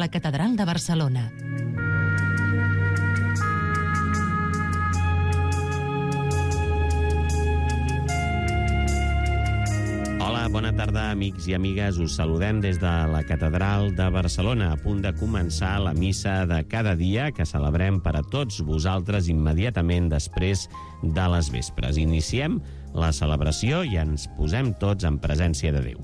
la Catedral de Barcelona. Hola, bona tarda, amics i amigues. Us saludem des de la Catedral de Barcelona, a punt de començar la missa de cada dia que celebrem per a tots vosaltres immediatament després de les vespres. Iniciem la celebració i ens posem tots en presència de Déu.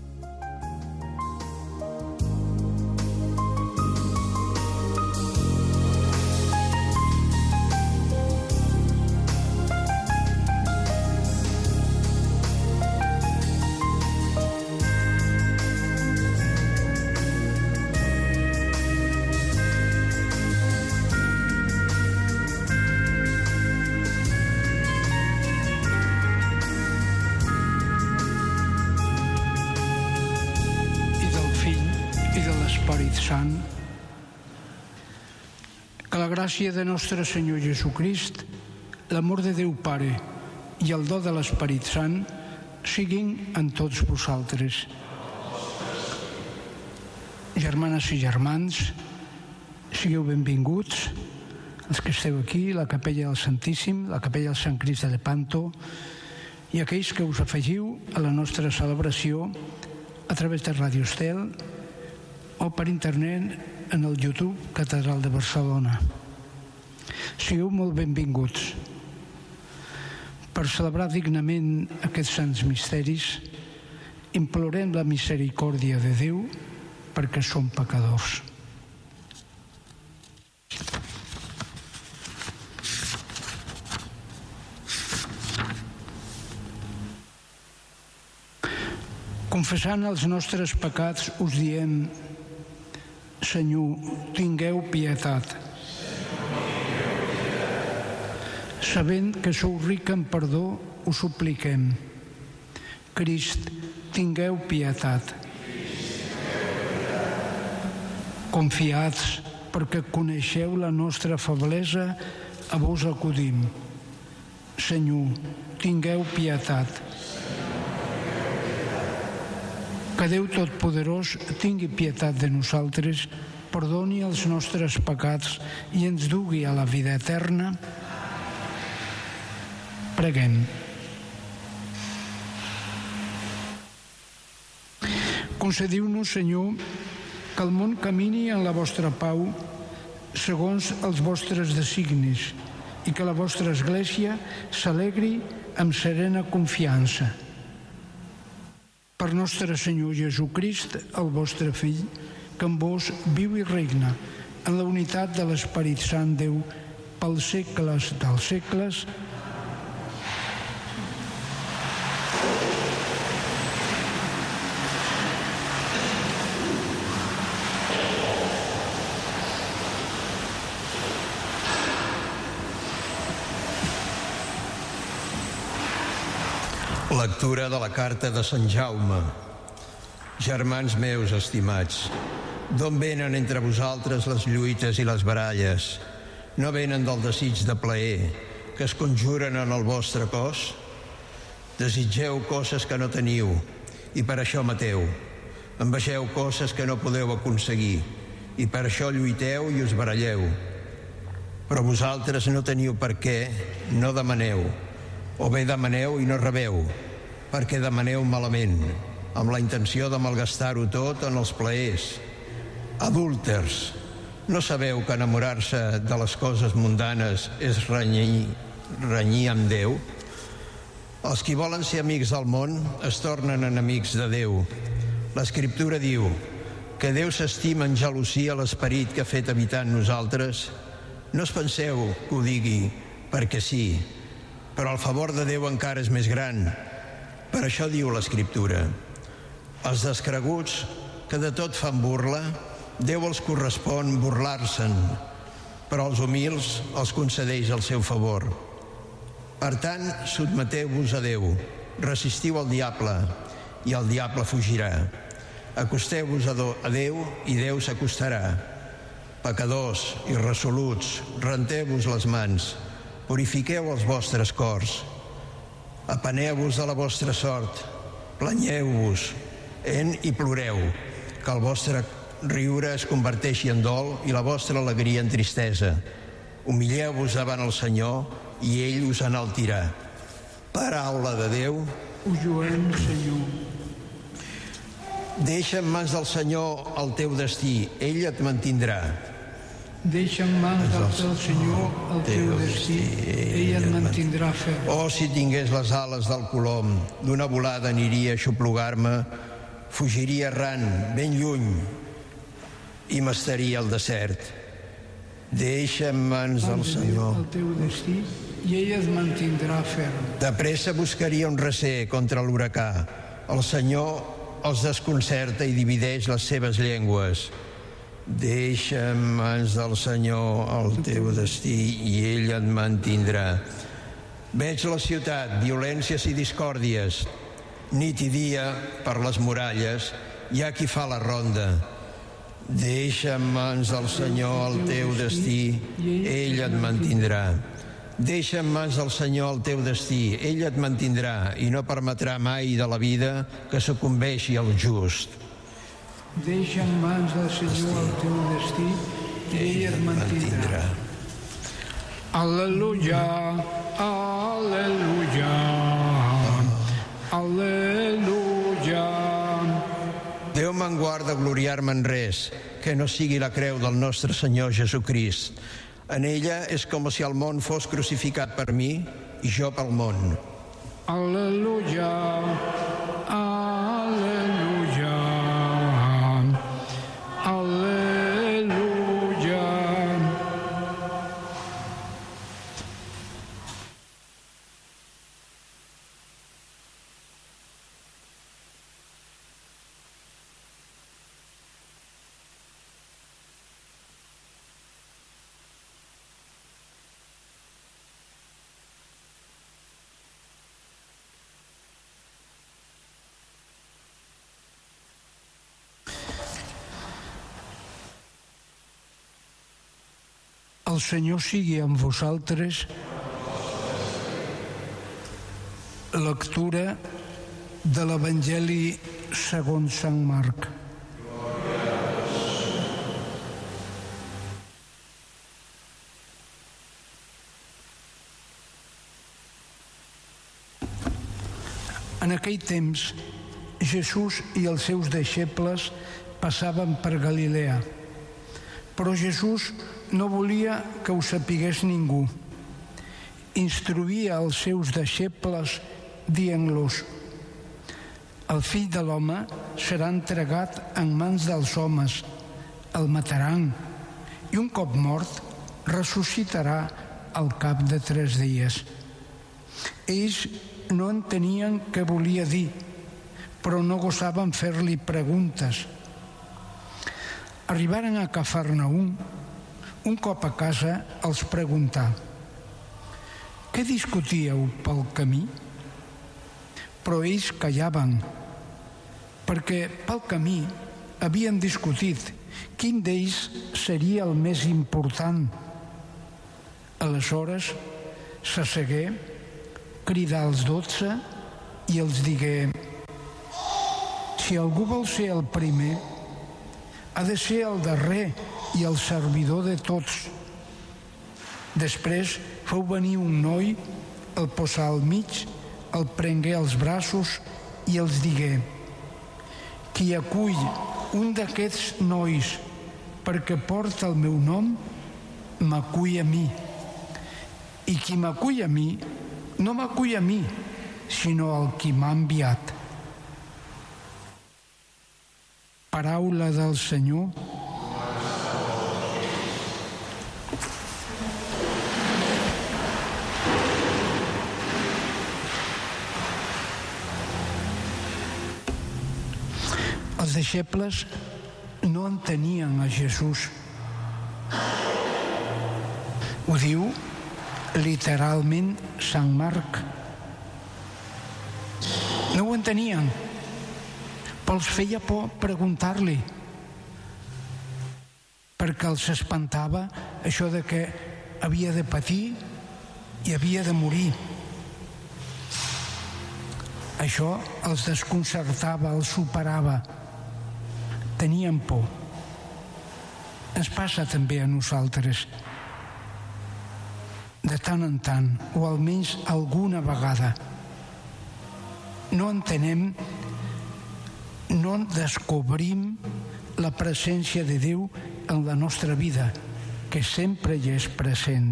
Sant, que la gràcia de nostre Senyor Jesucrist, l'amor de Déu Pare i el do de l'Esperit Sant siguin en tots vosaltres. Germanes i germans, sigueu benvinguts, els que esteu aquí, la Capella del Santíssim, la Capella del Sant Crist de Lepanto, i aquells que us afegiu a la nostra celebració a través de Ràdio Estel o per internet en el YouTube Catedral de Barcelona. Sigueu molt benvinguts. Per celebrar dignament aquests sants misteris, implorem la misericòrdia de Déu perquè som pecadors. Confessant els nostres pecats us diem: Senyor, tingueu pietat. Sabent que sou ric en perdó, us supliquem. Crist, tingueu pietat. Confiats, perquè coneixeu la nostra feblesa, a vos acudim. Senyor, tingueu pietat. Que Déu Totpoderós tingui pietat de nosaltres, perdoni els nostres pecats i ens dugui a la vida eterna. Preguem. Concediu-nos, Senyor, que el món camini en la vostra pau segons els vostres designis i que la vostra Església s'alegri amb serena confiança. Per nostre Senyor Jesucrist, el vostre Fill, que amb vos viu i regna en la unitat de l'Esperit Sant Déu pels segles dels segles. Lectura de la carta de Sant Jaume. Germans meus estimats, d'on venen entre vosaltres les lluites i les baralles? No venen del desig de plaer que es conjuren en el vostre cos? Desitgeu coses que no teniu i per això mateu. Envegeu coses que no podeu aconseguir i per això lluiteu i us baralleu. Però vosaltres no teniu per què, no demaneu. O bé demaneu i no rebeu, perquè demaneu malament, amb la intenció de malgastar-ho tot en els plaers. Adúlters, no sabeu que enamorar-se de les coses mundanes és renyir amb Déu? Els qui volen ser amics del món es tornen enemics de Déu. L'Escriptura diu que Déu s'estima en gelosia l'esperit que ha fet habitar en nosaltres. No us penseu que ho digui perquè sí, però el favor de Déu encara és més gran. Per això diu l'Escriptura: els descreguts, que de tot fan burla, Déu els correspon burlar-se'n, però als humils els concedeix el seu favor. Per tant, sotmeteu-vos a Déu, resistiu al diable, i el diable fugirà. Acosteu-vos a Déu, i Déu s'acostarà. Pecadors, irresoluts, renteu-vos les mans, purifiqueu els vostres cors, apeneu-vos de la vostra sort, planyeu-vos i ploreu, que el vostre riure es converteixi en dol i la vostra alegria en tristesa. Humilleu-vos davant el Senyor i ell us enaltirà. Paraula de Déu. Us lloem, Senyor. Deixa en mans del Senyor el teu destí, ell et mantindrà. Deixa en mans del Senyor el teu destí, ell et mantindrà ferm. Oh, si tingués les ales del colom, d'una volada aniria a xoplugar-me, fugiria errant, ben lluny, i m'estaria al desert. Deixa en mans del Senyor el teu destí, i ell et mantindrà ferm. De pressa buscaria un recer contra l'huracà. El Senyor els desconcerta i divideix les seves llengües. Deixa en mans del Senyor el teu destí i ell et mantindrà. Veig la ciutat, violències i discòrdies. Nit i dia, per les muralles, hi ha qui fa la ronda. Deixa en mans del Senyor el teu destí, ell et mantindrà. Deixa en mans del Senyor el teu destí, ell et mantindrà i no permetrà mai de la vida que sucumbeixi el just. Deixa en mans del Senyor el teu destí i ell et mantindrà. Al·leluia, al·leluia, al·leluia. Déu me'n guarda gloriar-me en res, que no sigui la creu del nostre Senyor Jesucrist. En ella és com si el món fos crucificat per mi i jo pel món. Al·leluia, al·leluia, al·leluia. El Senyor sigui amb vosaltres. Lectura de l'Evangeli segons Sant Marc. En aquell temps, Jesús i els seus deixebles passaven per Galilea. Però Jesús no volia que ho sapigués ningú. Instruïa els seus deixebles dient-los: el fill de l'home serà entregat en mans dels homes, el mataran i un cop mort ressuscitarà al cap de 3 dies. Ells no entenien què volia dir, però no gosaven fer-li preguntes. Arribaren a Cafarnaüm. Un cop a casa els preguntà: què discutíeu pel camí? Però ells callaven, perquè pel camí havien discutit quin d'ells seria el més important. Aleshores s'assegué, cridà els 12 i els digué: si algú vol ser el primer, ha de ser el darrer i el servidor de tots. Després feu venir un noi, el posà al mig, el prengué als braços i els digué: qui acull un d'aquests nois perquè porta el meu nom, m'acull a mi. I qui m'acull a mi, no m'acull a mi, sinó al qui m'ha enviat. Paraula del Senyor. Els deixebles no entenien a Jesús. Ho diu literalment Sant Marc. No ho entenien, però els feia por preguntar-li, perquè els espantava això de que havia de patir i havia de morir. Això els desconcertava, els superava. Tenien por. ens passa també a nosaltres. De tant en tant, o almenys alguna vegada, no entenem, no descobrim la presència de Déu en la nostra vida, que sempre hi és present.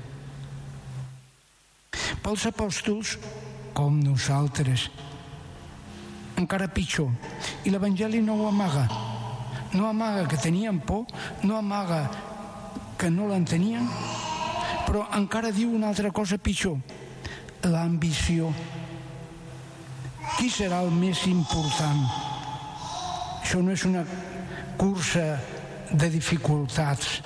Pels apòstols, com nosaltres, encara pitjor. I l'Evangeli no ho amaga. No amaga que tenien por, no amaga que no l'entenien, però encara diu una altra cosa pitjor: l'ambició. Qui serà el més important? Això no és una cursa de dificultats.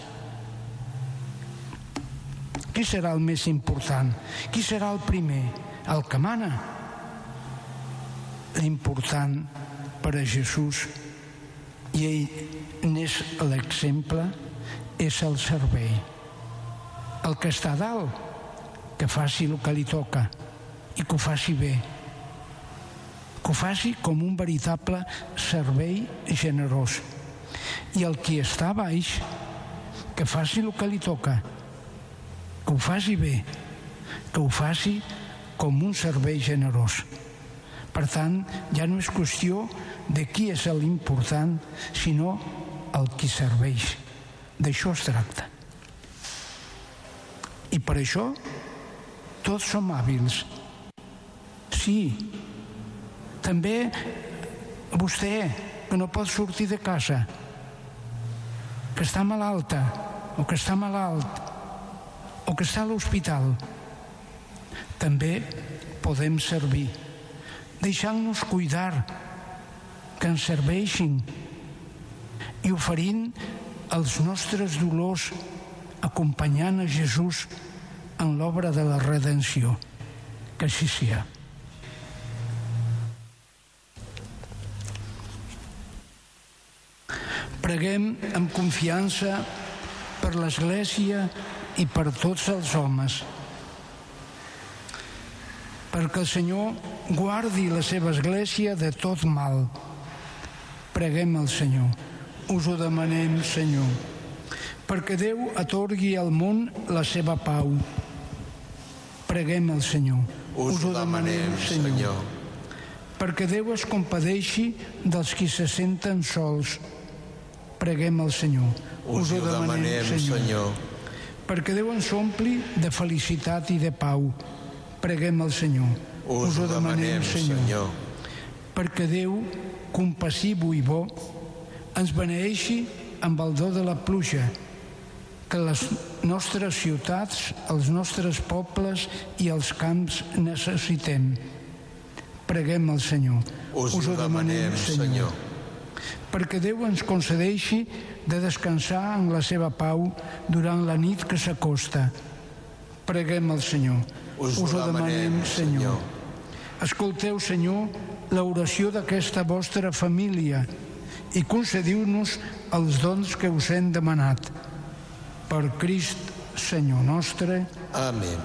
Qui serà el més important? Qui serà el primer? El que mana. L'important per a Jesús, i ell n'és l'exemple, és el servei. El que està a dalt, que faci el que li toca i que ho faci bé. Que ho faci com un veritable servei generós. I el qui està a baix, que faci el que li toca, que ho faci bé, que ho faci com un servei generós. Per tant, ja no és qüestió de qui és l'important, sinó el qui serveix. D'això es tracta. I per això tots som hàbils. Sí, també vostè, que no pot sortir de casa, que està malalta, o que està malalt, o que està a l'hospital, també podem servir, deixant-nos cuidar, que ens serveixin i oferint els nostres dolors, acompanyant a Jesús en l'obra de la redenció. Que així sia. Preguem amb confiança per l'Església i per tots els homes, perquè el Senyor guardi la seva Església de tot mal. Preguem al Senyor. Us ho demanem, Senyor, perquè Déu atorgui al món la seva pau. Preguem al Senyor. Us ho demanem, Senyor, perquè Déu es compadeixi dels qui se senten sols. Preguem al Senyor. Us ho demanem, Senyor, perquè Déu ens ompli de felicitat i de pau. Preguem al Senyor. Us ho demanem, Senyor, perquè Déu, compassiu i bo, ens beneeixi amb el do de la pluja, que les nostres ciutats, els nostres pobles i els camps necessitem. Preguem al Senyor. Us ho demanem, Senyor, perquè Déu ens concedeixi de descansar en la seva pau durant la nit que s'acosta. Preguem al Senyor. Us ho demanem, Senyor. Escolteu, Senyor, l'oració d'aquesta vostra família i concediu-nos els dons que us hem demanat. Per Crist, Senyor nostre. Amén.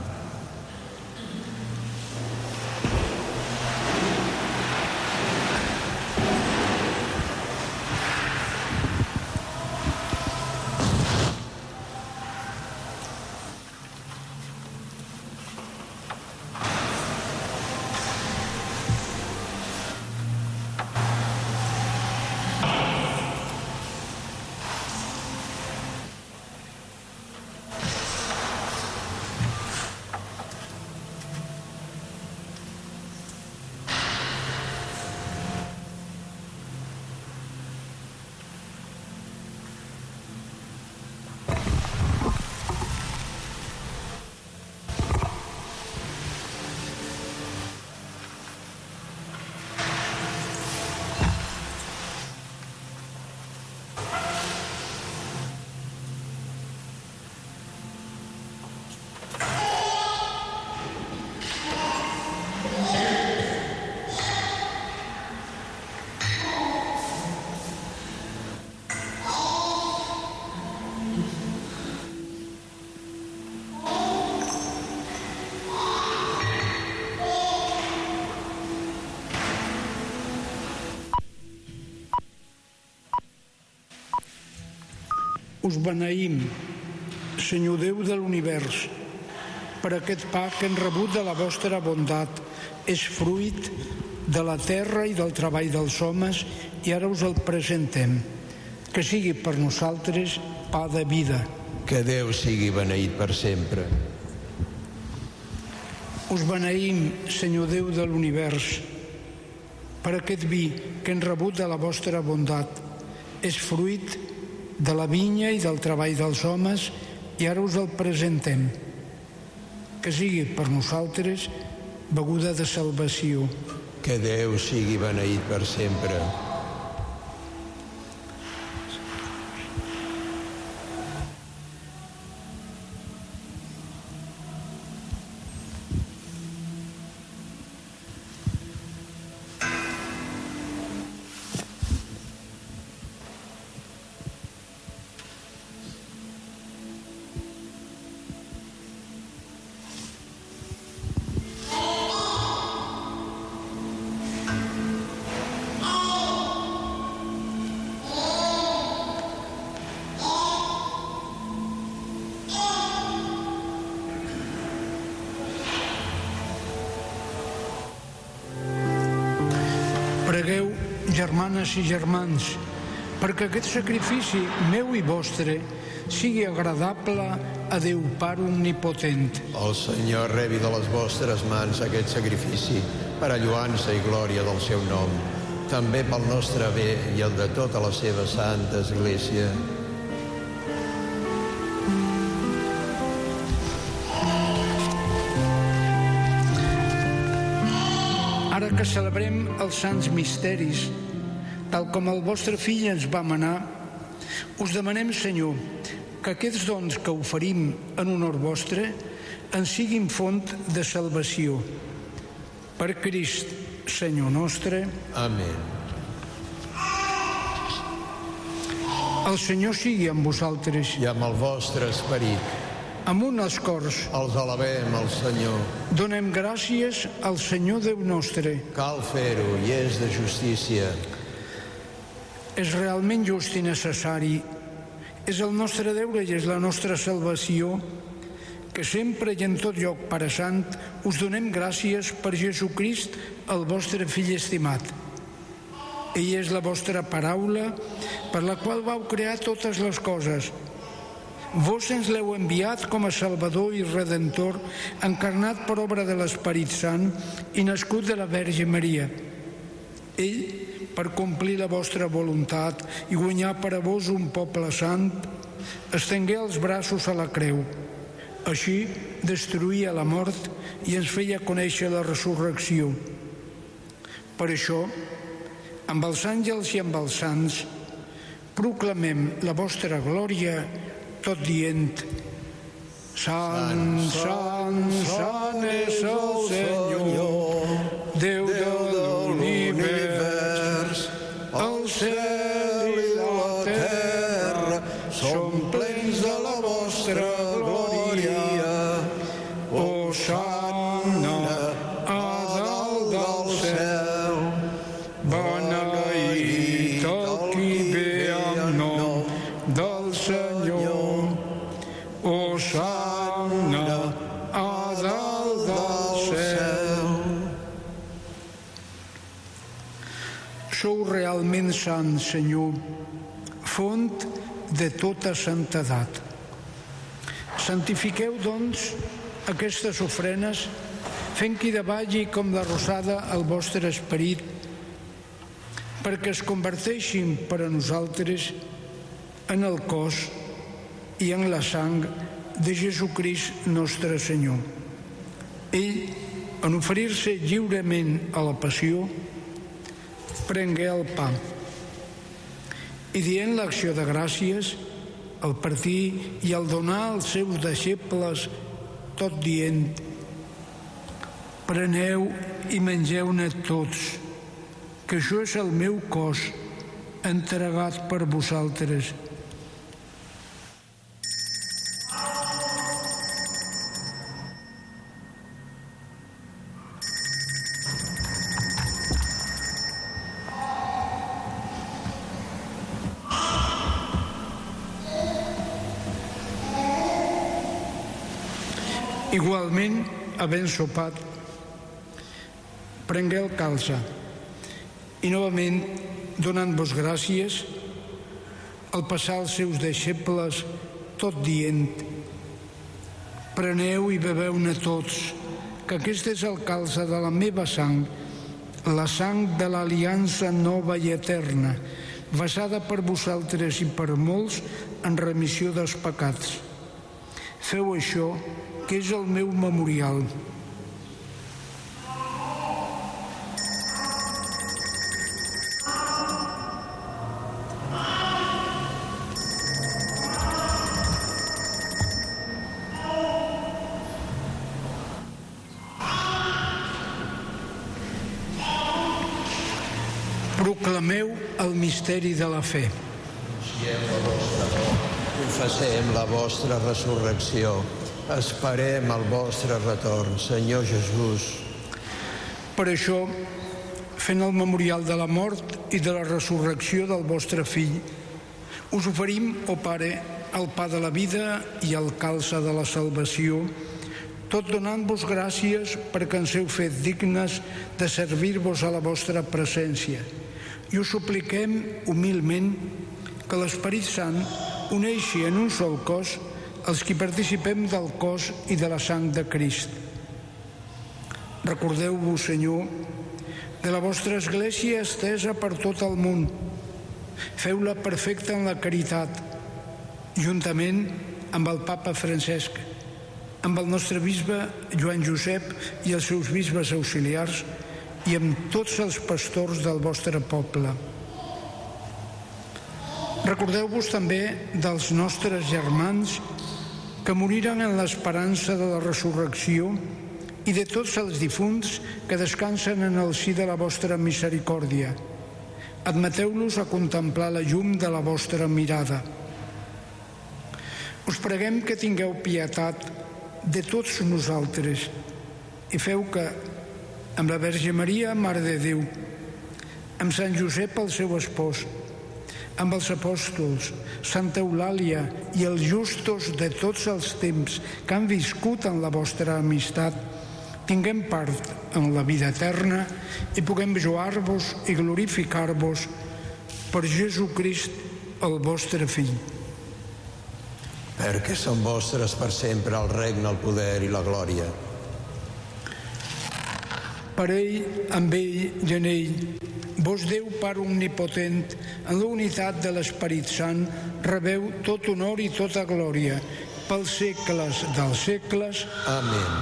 Us beneïm, Senyor Déu de l'univers, per aquest pa que hem rebut de la vostra bondat. És fruit de la terra i del treball dels homes, i ara us el presentem. Que sigui per nosaltres pa de vida. Que Déu sigui beneït per sempre. Us beneïm, Senyor Déu de l'univers, per aquest vi que hem rebut de la vostra bondat. És fruit de la vinya i del treball dels homes, i ara us el presentem. Que sigui per nosaltres beguda de salvació. Que Déu sigui beneït per sempre. Pregueu, germanes i germans, perquè aquest sacrifici meu i vostre sigui agradable a Déu Pare Omnipotent. El Senyor rebi de les vostres mans aquest sacrifici per a lloança i glòria del seu nom, també pel nostre bé i el de tota la seva santa Església. Ara que celebrem els sants misteris, tal com el vostre fill ens va manar, us demanem, Senyor, que aquests dons que oferim en honor vostre ens siguin font de salvació. Per Crist, Senyor nostre. Amén. El Senyor sigui amb vosaltres. I amb el vostre esperit. Amunt els cors. Els alabem al Senyor. Donem gràcies al Senyor Déu nostre. Cal fer-ho i és de justícia. És realment just i necessari. És el nostre deure i és la nostra salvació que sempre i en tot lloc, Pare Sant, us donem gràcies per Jesucrist, el vostre fill estimat. Ell és la vostra paraula per la qual vau crear totes les coses. Vos ens l'heu enviat com a Salvador i Redentor, encarnat per obra de l'Esperit Sant i nascut de la Verge Maria. Ell, per complir la vostra voluntat i guanyar per a vos un poble sant, estengué els braços a la creu. Així destruïa la mort i ens feia conèixer la resurrecció. Per això, amb els àngels i amb els sants, proclamem la vostra glòria, tot dient: Sant, sant, sant és el Senyor, Déu de l'univers. El cel i la terra són plens de la vostra glòria. Hosanna a dalt del cel. Beneït el qui ve en nom del Senyor. Hosanna a dalt del cel. Sou realment sant, Senyor, font de tota santedat. Santifiqueu, doncs, aquestes ofrenes, fent que davalli com la rosada el vostre esperit, perquè es converteixin per a nosaltres en el cos i en la sang de Jesucrist nostre Senyor. Ell, en oferir-se lliurement a la passió, prengué el pa i, dient l'acció de gràcies, al partir i al donar als seus deixebles, tot dient: preneu i mengeu-ne tots, que això és el meu cos entregat per vosaltres. Igualment, havent sopat, prengué el calze i novament, donant-vos gràcies, al passar als seus deixebles, tot dient: preneu i beveu-ne tots, que aquest és el calze de la meva sang, la sang de l'aliança nova i eterna, vessada per vosaltres i per molts en remissió dels pecats. Feu això, que és el meu memorial. Proclameu el misteri de la fe. Confessem la vostra resurrecció. Esperem el vostre retorn, Senyor Jesús. Per això, fent el memorial de la mort i de la resurrecció del vostre Fill, us oferim, ó Pare, el pa de la vida i el calze de la salvació, tot donant-vos gràcies perquè ens heu fet dignes de servir-vos a la vostra presència. I us supliquem humilment que l'Esperit Sant uneixi en un sol cos els qui participem del cos i de la sang de Crist. Recordeu-vos, Senyor, de la vostra Església estesa per tot el món. Feu-la perfecta en la caritat, juntament amb el Papa Francesc, amb el nostre bisbe Joan Josep i els seus bisbes auxiliars i amb tots els pastors del vostre poble. Recordeu-vos també dels nostres germans que moriren en l'esperança de la resurrecció i de tots els difunts que descansen en el si de la vostra misericòrdia. Admeteu-los a contemplar la llum de la vostra mirada. Us preguem que tingueu pietat de tots nosaltres i feu que, amb la Verge Maria, Mare de Déu, amb Sant Josep, el seu espòs, amb els apòstols, Santa Eulàlia i els justos de tots els temps que han viscut en la vostra amistat, tinguem part en la vida eterna i puguem joar-vos i glorificar-vos per Jesucrist, el vostre Fill. Perquè són vostres per sempre el regne, el poder i la glòria. Per ell, amb ell i en ell, vos Déu Pare omnipotent, en la unitat de l'Esperit Sant, rebeu tot honor i tota glòria, pels segles dels segles. Amén.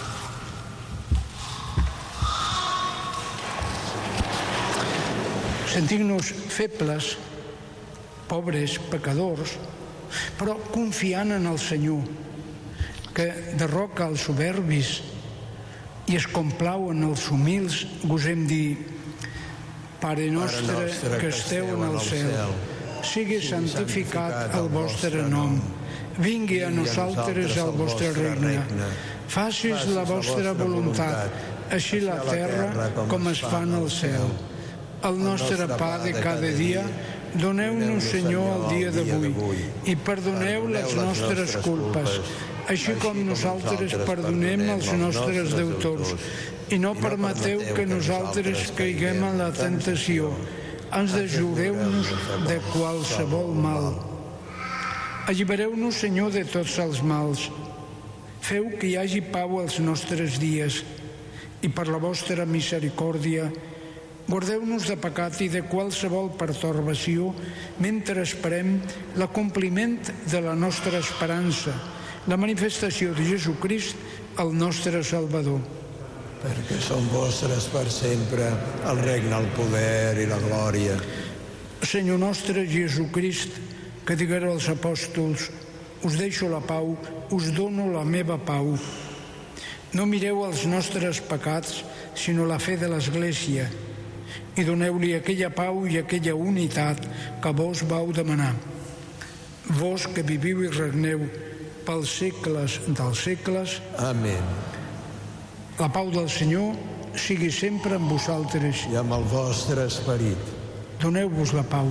Sentint-nos febles, pobres, pecadors, però confiant en el Senyor, que derroca els soberbis i es complau en els humils, gosem dir: Pare nostre que esteu en el cel, sigui santificat el vostre nom. Vingui a nosaltres el vostre regne. Facis la vostra voluntat, així la terra com es fa en el cel. El nostre pa de cada dia, doneu-nos, Senyor, el dia d'avui, i perdoneu les nostres culpes, així com nosaltres perdonem els nostres deutors. I no permeteu que nosaltres caiguem en la tentació. Ens deslliureu-nos de qualsevol mal. Allibereu-nos, Senyor, de tots els mals. Feu que hi hagi pau als nostres dies i per la vostra misericòrdia guardeu-nos de pecat i de qualsevol pertorbació mentre esperem l'acompliment de la nostra esperança, la manifestació de Jesucrist, el nostre Salvador. Perquè són vostres per sempre el regne, el poder i la glòria. Senyor nostre Jesucrist, que diguéreu als apòstols: us deixo la pau, us dono la meva pau. No mireu els nostres pecats, sinó la fe de l'Església, i doneu-li aquella pau i aquella unitat que vos vau demanar. Vos que viviu i regneu pels segles dels segles. Amén. La pau del Senyor sigui sempre amb vosaltres. I amb el vostre esperit. Doneu-vos la pau.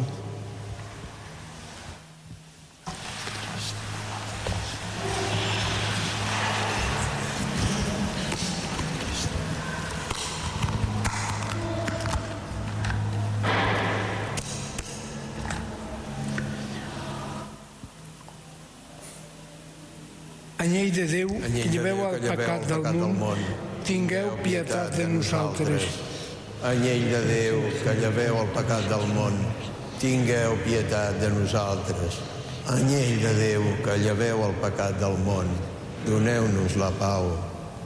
Anyell de Déu, que lleveu el pecat del món, tingueu pietat de nosaltres. Anyell de Déu, que lleveu el pecat del món, tingueu pietat de nosaltres. Anyell de Déu, que lleveu el pecat del món, doneu-nos la pau.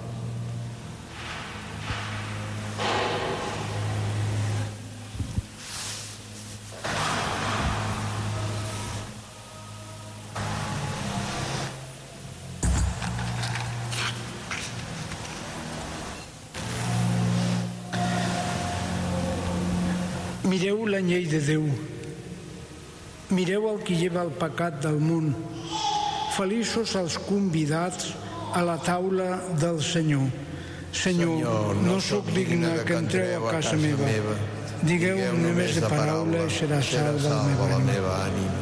Mireu l'anyell de Déu, mireu el qui lleva el pecat del món. Feliços els convidats a la taula del Senyor. Senyor, no sóc digne que entreu a casa meva. Digueu només de paraula i serà salva la meva ànima.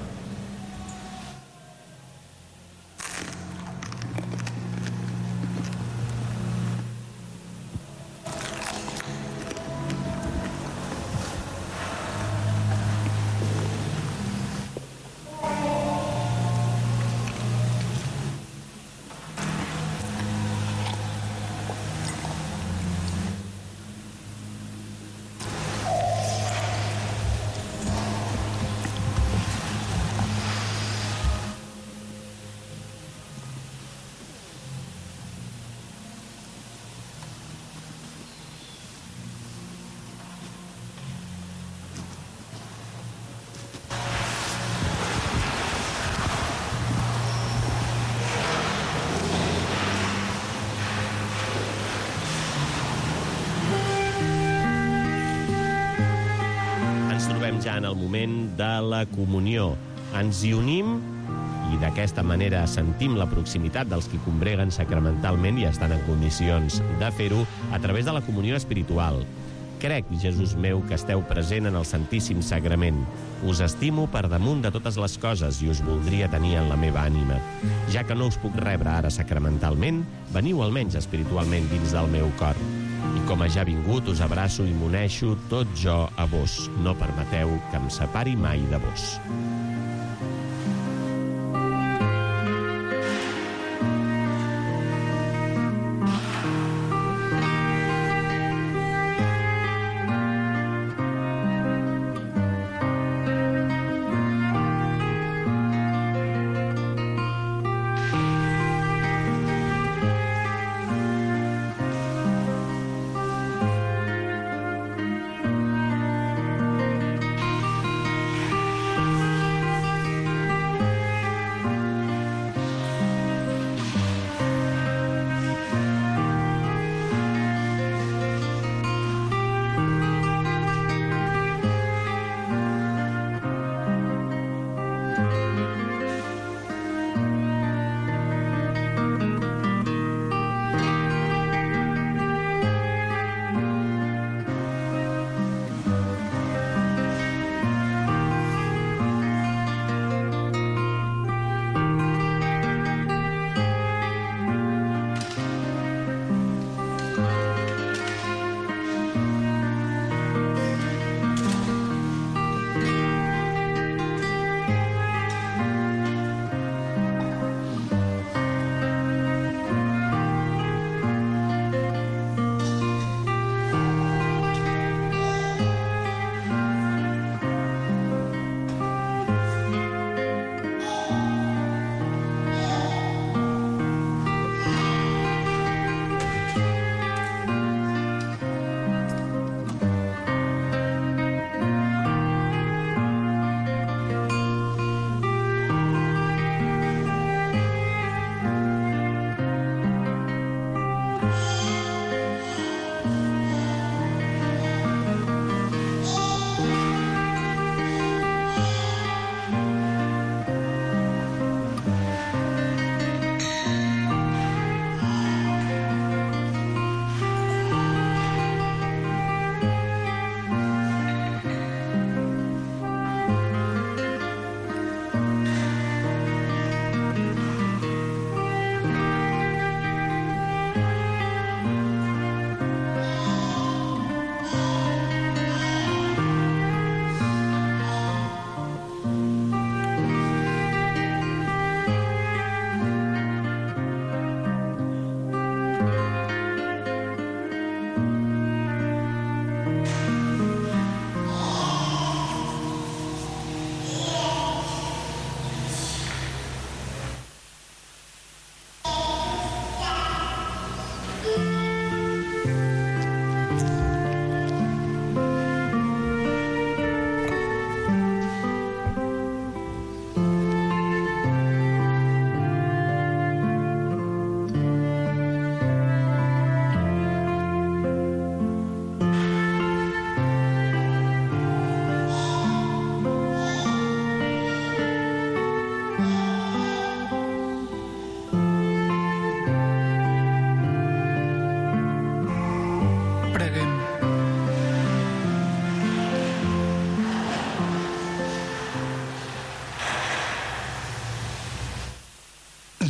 Ja en el moment de la comunió. Ens hi unim i d'aquesta manera sentim la proximitat dels qui combreguen sacramentalment i estan en condicions de fer-ho a través de la comunió espiritual. Crec, Jesús meu, que esteu present en el Santíssim Sagrament. Us estimo per damunt de totes les coses i us voldria tenir en la meva ànima. Ja que no us puc rebre ara sacramentalment, veniu almenys espiritualment dins del meu cor. I com a ja vingut, us abraço i m'uneixo tot jo a vos. No permeteu que em separi mai de vos.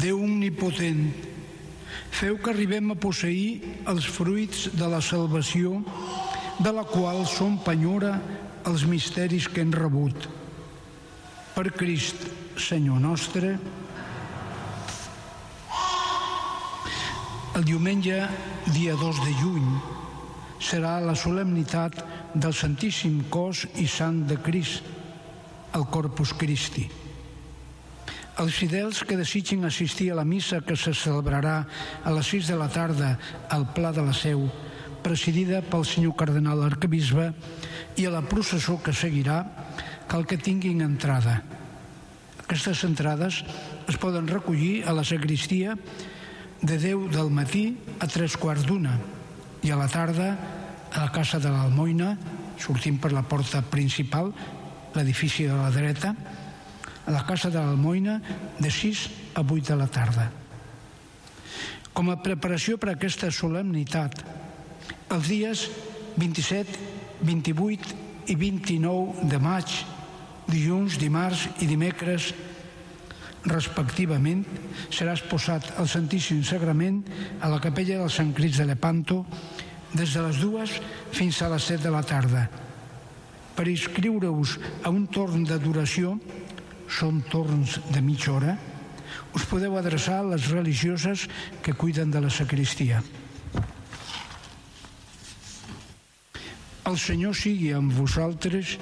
Déu omnipotent, feu que arribem a posseir els fruits de la salvació, de la qual som penyora els misteris que hem rebut. Per Crist, Senyor nostre. El diumenge, dia 2 de juny, serà la solemnitat del Santíssim Cos i Sang de Crist, el Corpus Christi. Els fidels que desitgin assistir a la missa que se celebrarà a les 6 de la tarda al Pla de la Seu, presidida pel senyor cardenal arquebisbe, i a la processó que seguirà, cal que tinguin entrada. Aquestes entrades es poden recollir a la sagristia de 10 del matí a 3:15 i a la tarda a la Casa de l'Almoina, sortint per la porta principal, l'edifici de la dreta, a la Casa de l'Almoina de 6 a 8 de la tarda. Com a preparació per a aquesta solemnitat, els dies 27, 28 i 29 de maig, dilluns, dimarts i dimecres, respectivament, serà exposat el Santíssim Sagrament a la capella del Sant Crist de Lepanto des de les 2 fins a les 7 de la tarda. Per inscriure-us a un torn d'adoració, són torns de mitja hora, us podeu adreçar a les religioses que cuiden de la sagristia. El Senyor sigui amb vosaltres,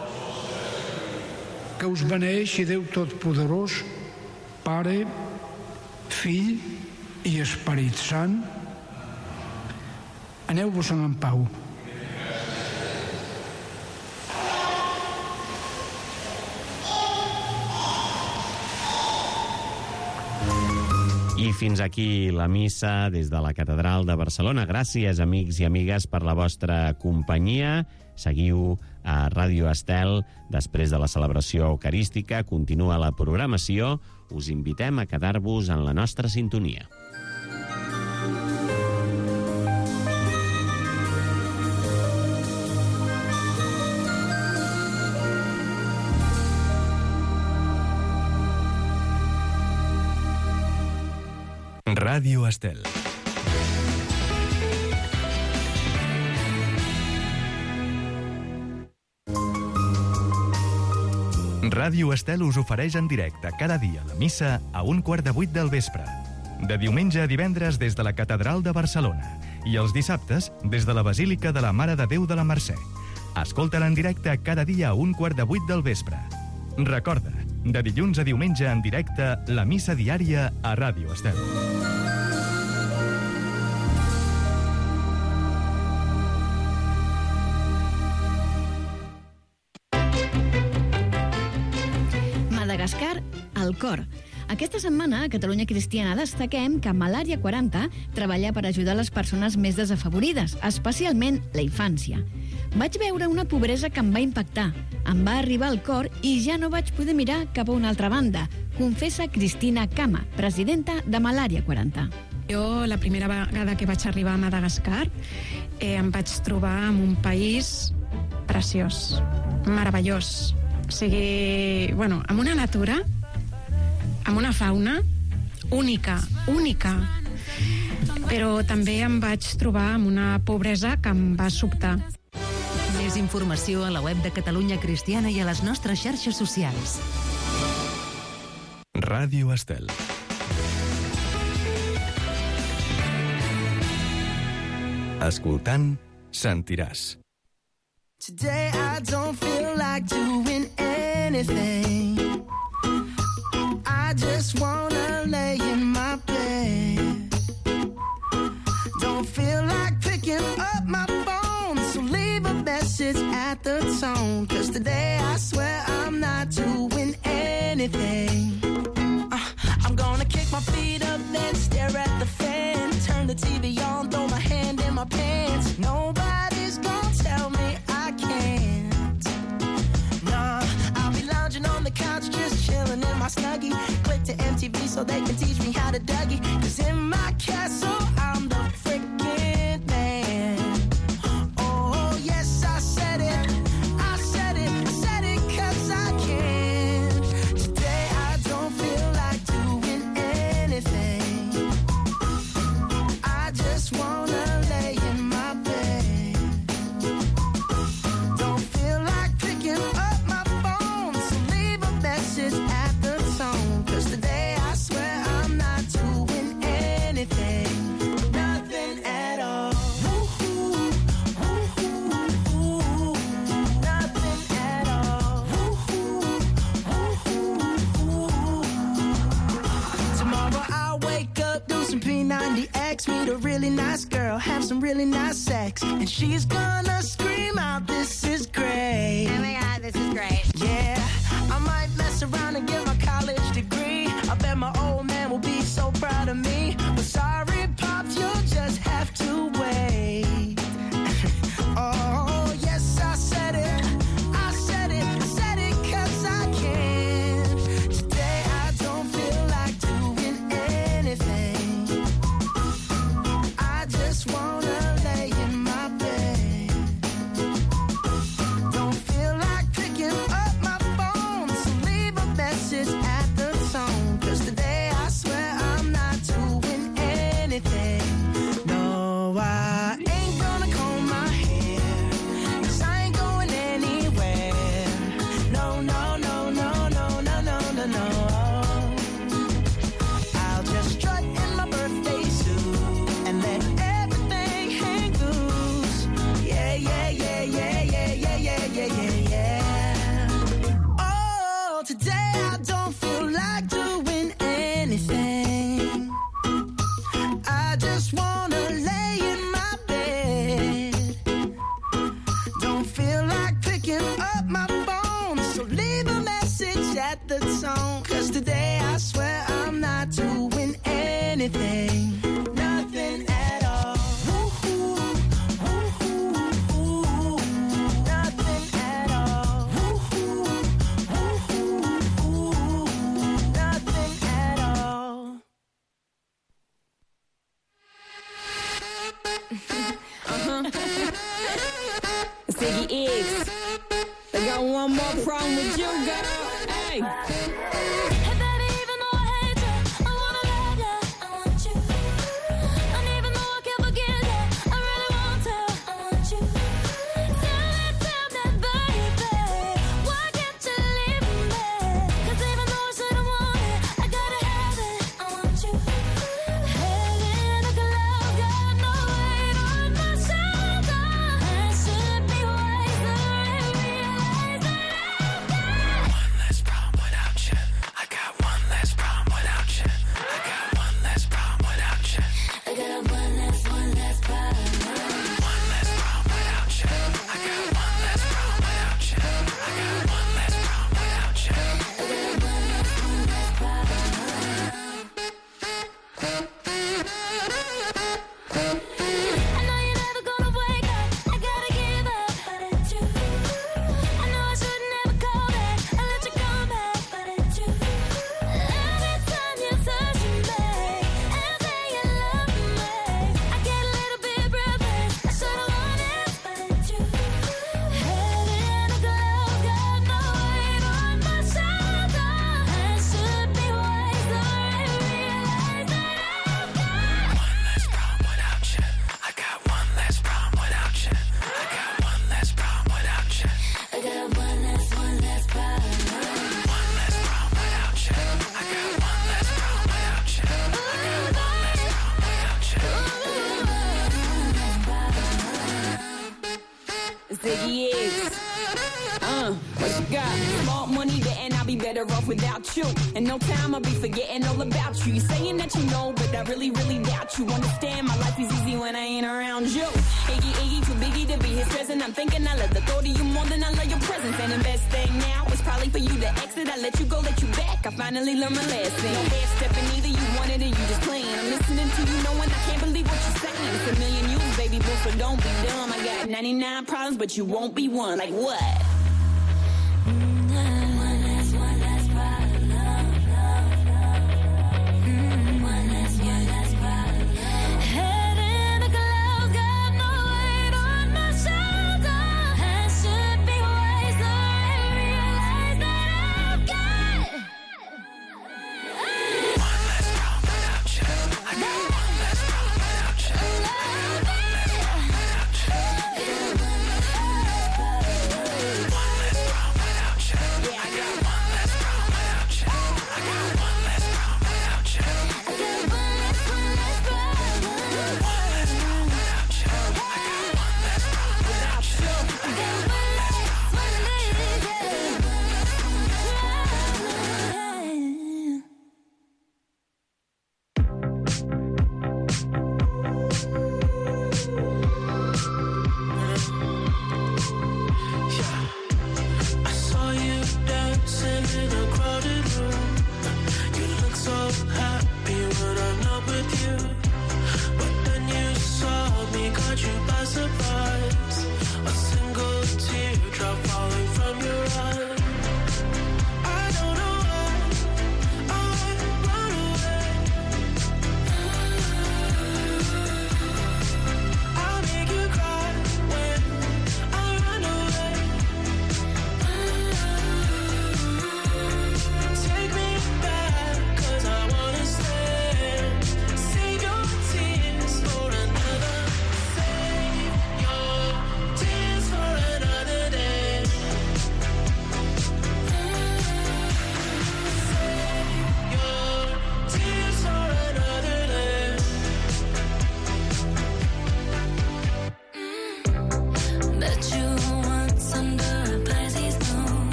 que us beneeixi Déu Totpoderós, Pare, Fill i Esperit Sant. Aneu-vos-en en pau. I fins aquí la missa des de la Catedral de Barcelona. Gràcies, amics i amigues, per la vostra companyia. Seguiu a Ràdio Estel. Després de la celebració eucarística continua la programació. Us invitem a quedar-vos en la nostra sintonia. Ràdio Estel. Ràdio Estel us ofereix en directe cada dia la missa a 7:15 del vespre. De diumenge a divendres des de la Catedral de Barcelona i els dissabtes des de la Basílica de la Mare de Déu de la Mercè. Escolta-la en directe cada dia a 7:15 del vespre. Recorda, de dilluns a diumenge en directe, la missa diària a Ràdio Estel. Madagascar, al cor. Aquesta setmana a Catalunya Cristiana destaquem que amb l'Àrea 40 treballa per ajudar les persones més desafavorides, especialment la infància. Vaig veure una pobresa que em va impactar, em va arribar al cor i ja no vaig poder mirar cap a una altra banda, confessa Cristina Cama, presidenta de Malària 40. Jo, la primera vegada que vaig arribar a Madagascar, em vaig trobar en un país preciós, meravellós. O sigui, amb una natura, amb una fauna única, però també em vaig trobar amb una pobresa que em va sobtar. Més informació a la web de Catalunya Cristiana i a les nostres xarxes socials. Ràdio Estel. Escoltant, sentiràs. Today I don't feel like doing anything. I just wanna lay in my bed. Don't feel like picking up my phone, so leave a message at the tone. 'Cause today I swear I'm not doing anything. I'm gonna kick my feet up, then stare at the fan. Turn the TV on, throw my hand in my pants. Nobody's gonna tell me I can't. Nah, I'll be lounging on the couch, just chilling in my Snuggie. Click to MTV so they can teach me how to Dougie. 'Cause in my castle I'm the freaking man. Oh yes, I said it, I said it, I said it 'cause I can. Today I don't feel like doing anything. Randy asked me to really nice girl, have some really nice sex, and she's gonna scream out, this is great. Oh my God, this is great. Yeah, I might mess around and get my college degree. I bet my old man will be so proud of me. But sorry, Pops, you'll just have to wait. Oh, yes, I said it. I said it. I said it 'cause I can. Today I don't feel like doing anything. I just wanna lay in my bed. Don't feel like picking up my phone, so leave a message at the tone. 'Cause today I swear I'm not doing anything. No, I ain't gonna comb my hair, 'cause I ain't going anywhere. No, no, no, no, no, no, no, no, no. I'll just strut in my birthday suit and let everything hang loose. Yeah, yeah, yeah, yeah, yeah, yeah, yeah, yeah, yeah, yeah. Oh, today I don't feel like doing anything. I just wanna lay in my bed. Don't feel like picking up my phone, so leave a message at the tone. 'Cause today I swear I'm not doing anything. Nothing at all. Woo-hoo, woo-hoo, ooh. Nothing at all. Woo-hoo, woo-hoo, ooh. Nothing at all. Ziggy Iggs. I got one more problem with you, girl. Hey. Hey baby, even though I hate you, I wanna love you, I want you. And even though I can't forget you, I really want to, I want you. Tell me, baby, why can't you leave me? 'Cause even though I shouldn't want it, I gotta have it, I want you. Having a glove, got no weight on my shoulder. I should be wiser and realize that I've got One less problem without you. I got one less problem without you. I got one less problem without you. I got a one less problem. One less problem without you. I got one less problem without you. I got one less problem without you. I got a one less problem. I know you're never gonna wake up, I gotta give up, but it's you. I know I should never call back, I let you come back, but it's you. Every time you touch me and say you love me, I get a little bit breathless, I should've known it, but it's you. Having a glove, got no weight on my shoulder. I should be wiser and realize that I've got One less problem without you. I got one less problem without you. I got one less problem without you. I got a one less problem. One less problem without you. I got one less problem without you. I got one less problem without you. Ziggy Iggs. What you got? Small money, and I'll be better off without you. In no time, I'll be forgetting all about you. You saying that you know, but I really, really doubt you. Understand, my life is easy when I ain't around you. Iggy, Iggy, too biggie to be his present. I'm thinking I love the thought of you more than I love your presence. And the best thing now is probably for you to exit. I let you go, let you back. I finally learned my lesson. No half stepping either, you wanted it, you just playing. I'm listening to you, knowing I can't believe what you're saying. It's a million you, baby boo, so don't be dumb. I got 99 problems, but you won't be one. Like what? Having a glove, got no weight on my shoulder. I should be wiser and realize that I've got One less problem without you. I got one less problem without you. I got one less problem without you.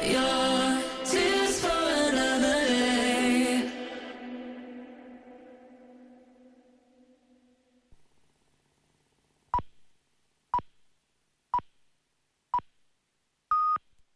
You're